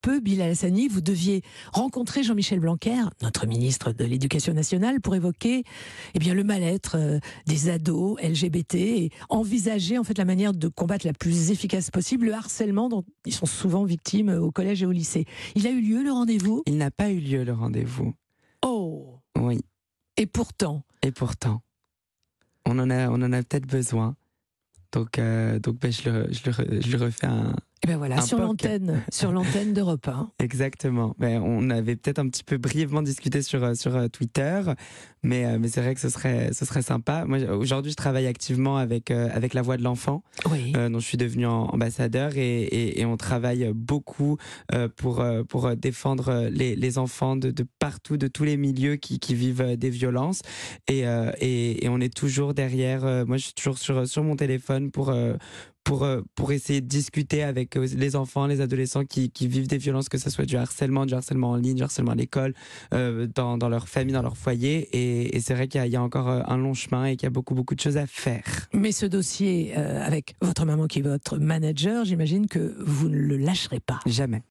peu, Bilal Hassani, vous deviez rencontrer Jean-Michel Blanquer, notre ministre de l'Éducation nationale, pour évoquer le mal-être des ados LGBT et envisager en fait la manière de combattre la plus efficace possible le harcèlement dont ils sont souvent victimes au collège et au lycée. Il a eu lieu le rendez-vous ? Il n'a pas eu lieu le rendez-vous. Oh ! Oui. Et pourtant, on en a peut-être besoin. Donc je lui refais un. et ben voilà, sur l'antenne d'Europe 1. Exactement. On avait peut-être un petit peu brièvement discuté sur Twitter, mais c'est vrai que ce serait sympa. Moi, aujourd'hui, je travaille activement avec La Voix de l'Enfant, Oui. dont je suis devenu ambassadeur, et on travaille beaucoup pour défendre les enfants de partout, de tous les milieux qui vivent des violences, et on est toujours derrière. Moi, je suis toujours sur mon téléphone pour essayer de discuter avec les enfants, les adolescents qui vivent des violences, que ce soit du harcèlement en ligne, du harcèlement à l'école, dans leur famille, dans leur foyer. Et c'est vrai qu'il y a encore un long chemin et qu'il y a beaucoup, beaucoup de choses à faire. Mais ce dossier, avec votre maman qui est votre manager, j'imagine que vous ne le lâcherez pas. Jamais.